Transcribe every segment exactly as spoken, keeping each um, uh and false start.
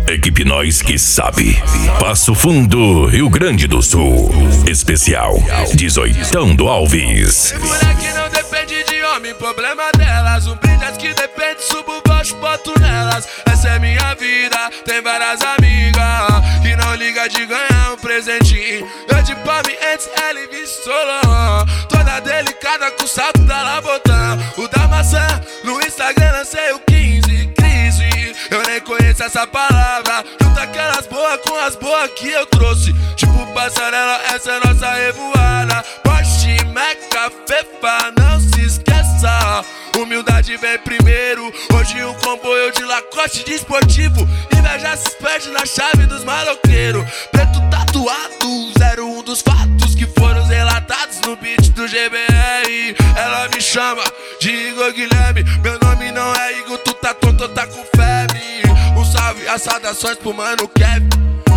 Equipe Nós Que Sabe. Passo Fundo, Rio Grande do Sul. Especial dezoitão do Alves. Tem mulher que não depende de homem, problema delas. Um brinde que depende, subo baixo, boto nelas. Essa é minha vida, tem várias amigas que não liga de ganhar um presentinho. Eu de palme antes, ela e Vissolão. Toda delicada com salto da Labotã. O da maçã, no Instagram lancei o quinze, crise. Eu nem conheço essa palavra. Junta aquelas boas com as boas que eu trouxe. Tipo passarela, essa é nossa revoada. Porsche, Meca, Fefa, não se esqueça. Humildade vem primeiro. Hoje um comboio de Lacoste de esportivo. Inveja se perde na chave dos maloqueiros. Preto tatuado, zero um dos fatos que foram relatados no beat do G B R. Ela me chama de Igor Guilherme. Meu nome não é Igor, tu tá tonto, tá com febre. Um salve, as saudações pro mano Kevin.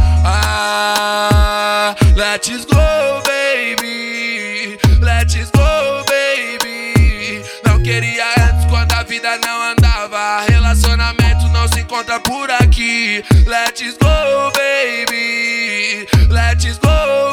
Ah, let's go, baby. Let's go, baby. Não queria antes quando a vida não andava. Relacionamento não se encontra por aqui. Let's go, baby. Let's go,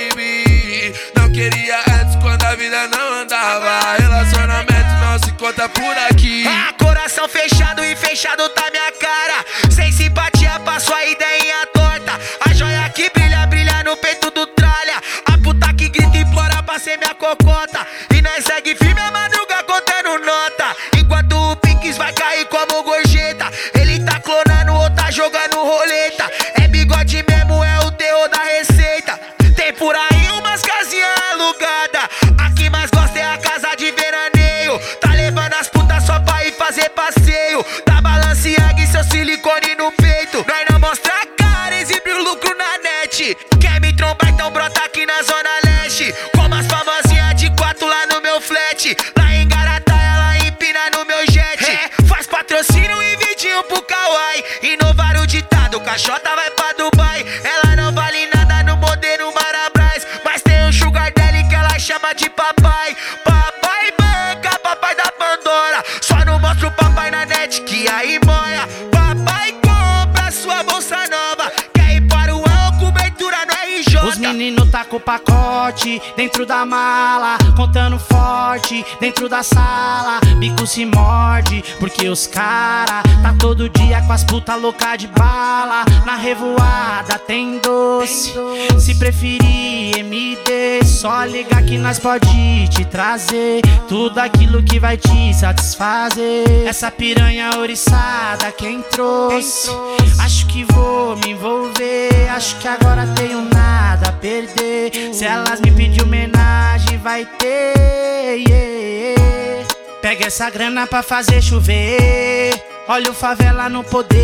baby. Não queria antes quando a vida não andava. Relacionamento não se encontra por aqui. Ah, coração fechado e fechado tá minha cara. Sem simpatia, passo a ideinha torta. A joia que brilha, brilha no peito do tralha. A puta que grita e implora pra ser minha cocota. E nós segue firme a madruga contando nota. Enquanto o Pix vai cair como gorjeta. Ele tá clonando ou tá jogando roleta. É bigode mesmo, é o terror da receita. Tem por aí umas casinhas alugadas. A que mais gosta é a casa de veraneio. Tá levando as putas só pra ir fazer passeio. Tá Balenciaga e seu silicone no peito. Nós não mostra a cara, exibe o lucro na net. Quer me trombar, então brota aqui na zona leste. Como as famosinhas de quatro lá no meu flat. Lá em Garatá, ela empina no meu jet. É, faz patrocínio e vidinho pro Kawaii. Inovar o ditado, caixota vai pra Dubai. Ela não vale nada no modelo Marabras. Mas tem um sugar daddy que ela chama de papai. Papai banca, papai da Pandora. Só não mostra o papai na net que aí moia. Papai compra sua bolsa nova. Quer ir para o Al, cobertura no R J. Os meninos tá com o pacote dentro da mala, contando forte dentro da sala. Bico se morde, porque os cara tá todo dia com as puta louca de bala. Na revoada tem doce, se preferir M D, só ligar que nós pode te trazer tudo aquilo que vai te satisfazer. Essa piranha oriçada quem trouxe, acho que vou me envolver. Acho que agora tenho nada a perder. Se elas me pedir homenagem vai ter, yeah. Pega essa grana pra fazer chover. Olha o favela no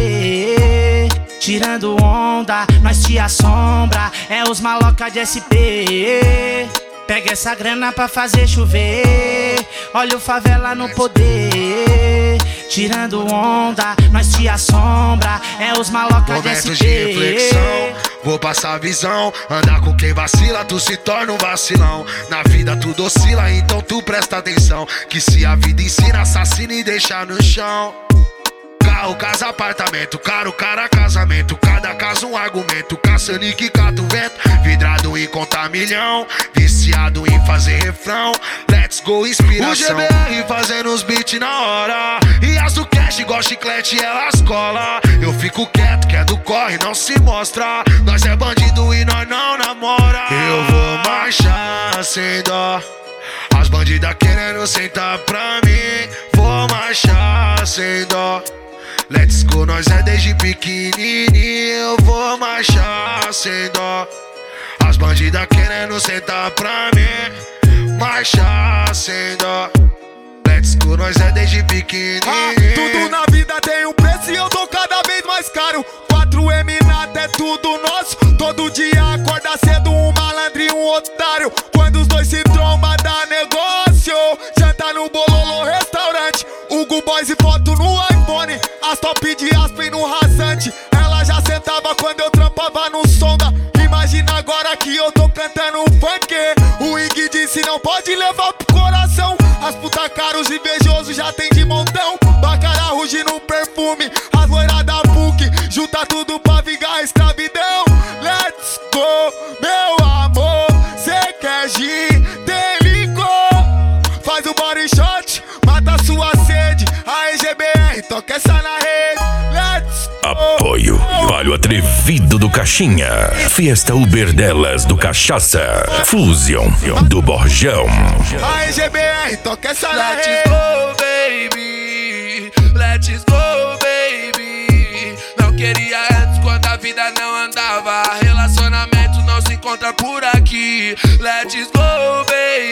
poder. Tirando onda, nós te assombra. É os maloca de S P. Pega essa grana pra fazer chover. Olha o favela no poder. Tirando onda, nós te assombra. É os maloca de S P. Momentos de reflexão, vou passar a visão. Andar com quem vacila, tu se torna um vacilão. Na vida tudo oscila, então tu presta atenção. Que se a vida ensina, assassina e deixa no chão. Carro, casa, apartamento, caro, cara, casamento. Cada caso um argumento, caçando e que cata o vento. Vidrado em contar milhão, viciado em fazer refrão. Let's go, inspiração. O G B R fazendo os beats na hora. E as do cash igual chiclete, elas cola. Eu fico quieto, que é do corre, não se mostra. Nós é bandido e nós não namora. Eu vou marchar sem dó. As bandidas querendo sentar pra mim. Vou marchar sem dó. Let's go, nós é desde pequenininho. Eu vou marchar sem dó. As bandidas querendo sentar pra mim. Marchar sem dó. Let's go, nós é desde pequenininho. Ah, tudo na vida tem um preço e eu tô cada vez mais caro. quatro M nada é tudo nosso. Todo dia acorda cedo um malandro e um otário. Quando os dois se trombam dá negócio. Janta no Bololô restaurante. Hugo Boys e foto no iPhone. As top de Aspen no rasante. Ela já sentava quando eu trampava no sonda. Imagina agora que eu tô cantando um funk. O Ig disse não pode levar pro coração. As puta caros invejosos já tem de montão. Bacara ruge no perfume. volume. As loiras da P U C, junta tudo pra vingar a escravidão. Let's go, meu amor, cê quer gin, tem licor. Faz o body shot, mata sua sede. A E G B R, toca essa na rede. Let's go. Apoio Palio Atrevido do Caixinha, Fiesta Uber delas do Cachaça, Fusion do Borjão. A E G B R, toca essa na Let's rede. go, baby. Let's go, baby. Não queria antes quando a vida não andava. Relacionamento não se encontra por aqui. Let's go,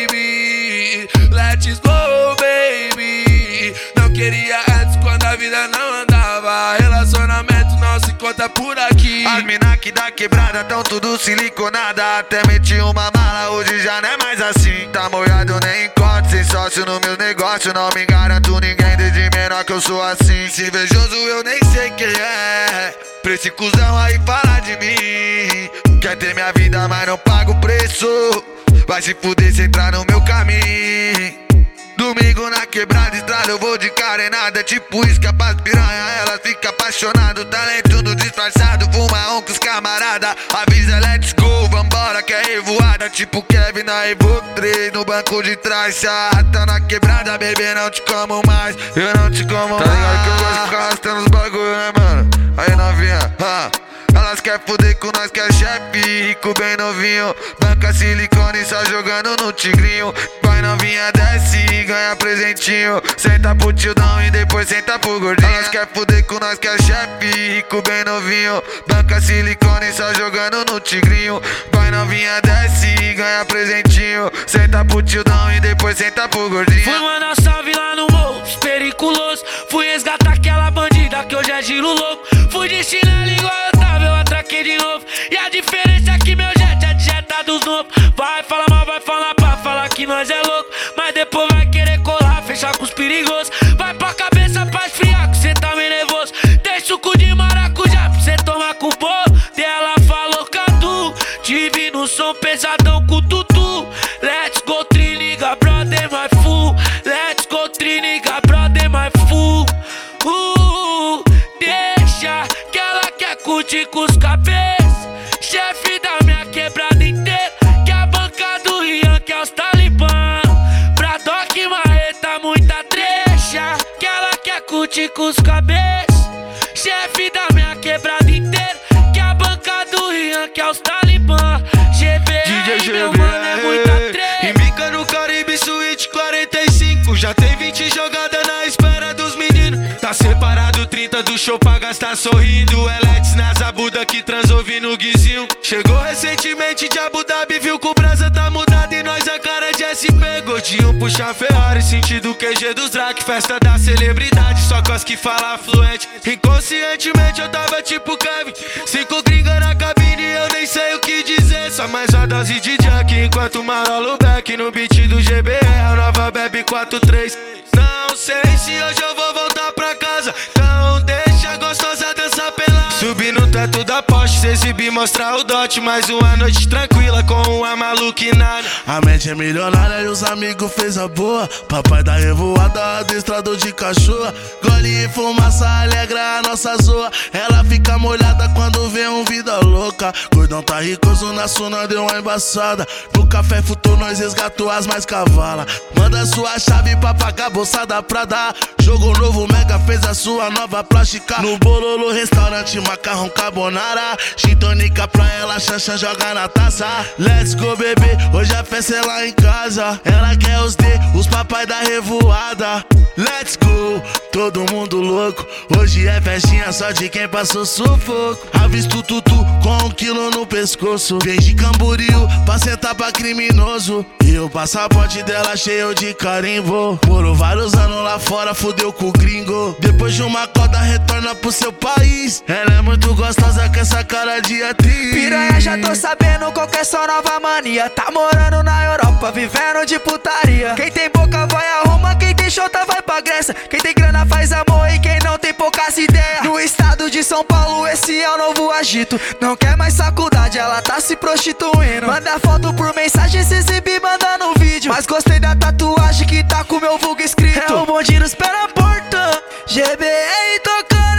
baby. Let's go, baby. Não queria antes quando a vida não andava. Relacionamento não se encontra por aqui. As mina que da quebrada tão tudo siliconada. Até meti uma mala, hoje já não é mais assim. Tá molhado, nem encontro, sem sócio no meu negócio. Não me garanto ninguém, desde menor que eu sou assim. Se invejoso eu nem sei quem é. Pra esse cuzão aí falar de mim. Quer ter minha vida, mas não paga o preço. Vai se fuder se entrar no meu caminho. Domingo na quebrada, estrada, eu vou de carenada. Tipo isca pras piranha, ela fica apaixonada. Talento no disfarçado, fuma um com os camarada. Avisa, let's go, vambora que é revoada. Tipo Kevin na Evo três, no banco de trás. Se arrasta na quebrada, bebê, não te como mais. Eu não te como mais. Tá ligado que eu gosto de ficar arrastando os bagulho, né, mano? Aí novinha, ha. Elas quer fuder com nós que é chefe, rico bem novinho. Banca silicone só jogando no tigrinho. Vai novinha desce e ganha presentinho. Senta pro tildão e depois senta pro gordinho. Elas quer fuder com nós que é chefe, rico bem novinho. Banca silicone só jogando no tigrinho. Vai novinha desce e ganha presentinho. Senta pro tildão e depois senta pro gordinho. Fui mandar salve lá no morro, periculoso. Fui resgatar aquela bandida que hoje é giro louco. Fui de chinelo igual eu tava, eu atraquei de novo. E a diferença é que meu jet é de jeta dos novos. Vai falar mal, vai falar pra falar que nós é louco. Mas depois vai querer colar, fechar com os perigosos. Vai pra cabeça pra esfriar que cê tá meio nervoso. Tem suco de maracujá pra cê tomar com bolo. E ela falou Cadu, tive no som pesadão com tutu. Let's go triniga, brother, my fool. Let's go triniga, brother, my fool. Uh, deixa que ela quer curtir com os cabeças. Chefe da minha quebrada inteira. Que a banca do Rian, que é os talibã. Bradock e marreta, muita trecha. Que ela quer curtir com os cabeças. Chefe da minha quebrada inteira. Que a banca do Rian, que é os talibã. G B R, meu mano, é muita trecha. Embica no Caribe Suíte quarenta e cinco. Já tem vinte jogadas na espera dos meninos. Tá separado trinta do show pra gastar sorrindo. Eletes na Zabuda que transou no guizinho. Chegou recentemente de Abu Dhabi, viu que o brasa tá mudado e nós a cara de S P. Gordinho puxa Ferrari, sentido Q G dos Drac. Festa da celebridade, só com as que fala fluente. Inconscientemente eu tava tipo Kevin. Cinco gringas na cabine, eu nem sei o que dizer. Só mais uma dose de Jack, enquanto marolo back no beat do G B R, a nova Bebe quatro três. Não sei se hoje eu vou voltar pra casa, então deixa a gostosa dançar pelada. Subir no teto da Porsche, se exibir, mostrar o dote. Mais uma noite tranquila com uma maluquinada. A mente é milionária e os amigos fez a boa. Papai da revoada, adestrador de cachorra. Gole e fumaça alegra a nossa zoa. Ela fica molhada quando vê um vida louca. Gordão tá ricoso na suna, deu uma embaçada. No café futou, nós resgatou as mais cavalas. Manda sua chave pra pagar a bolsa da Prada. Jogou novo Mega, fez a sua nova plástica. No Bololo restaurante, macarrão carbonara. Gin tônica pra ela, Xanxan joga na taça. Let's go, bebê, hoje a festa é lá em casa. Ela quer os D, os papai da revoada. Let's go, todo mundo louco. Hoje é festinha só de quem passou sufoco. Avisto tutu com um quilo no pescoço. Vem de Camboriú pra sentar pra criminoso. E o passaporte dela cheio de carimbo. Morou vários anos lá fora, fudeu com o gringo. Depois de uma coda retorna pro seu país. Ela é muito gostosa com essa cara de atriz. Piranha, já tô sabendo qual que é sua nova mania. Tá morando na Europa, vivendo de putaria. Quem tem boca vai a Roma, quem tem chota vai pra Grécia. Quem tem grana faz amor e quem não tem poucas ideias. No estado de São Paulo esse é o novo agito. Não quer mais faculdade, ela tá se prostituindo. Manda foto por mensagem, se exibir, manda no vídeo. Mas gostei da tatuagem que tá com meu vulgo escrito. É o bonde nos pé na porta, G B R tocando.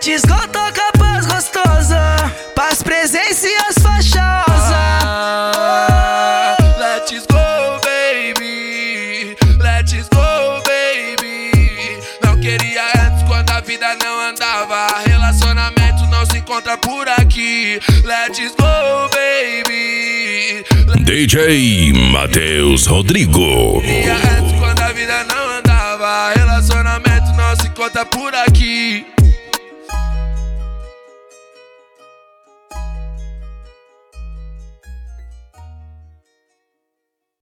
Let's go, toca paz gostosa, paz, presença e as fachosas. Ah, let's go, baby. Let's go, baby. Não queria antes quando a vida não andava. Relacionamento não se encontra por aqui. Let's go, baby. D J Matheus Rodrigo. Queria antes quando a vida não andava. Relacionamento não se encontra por aqui.